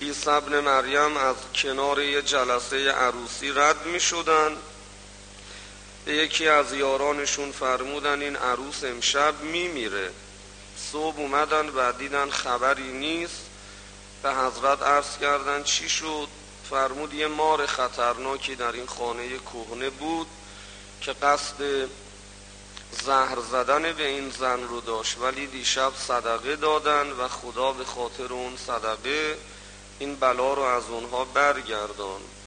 عیسی ابن مریم از کنار یه جلسه عروسی رد می شدن. به یکی از یارانشون فرمودن این عروس امشب می میره. صبح اومدن و دیدن خبری نیست. به حضرت عرض کردن چی شد؟ فرمود یه مار خطرناکی در این خانه کهنه بود که قصد زهر زدن به این زن رو داشت، ولی دیشب صدقه دادن و خدا به خاطر اون صدقه این بلا رو از اونها برگردان.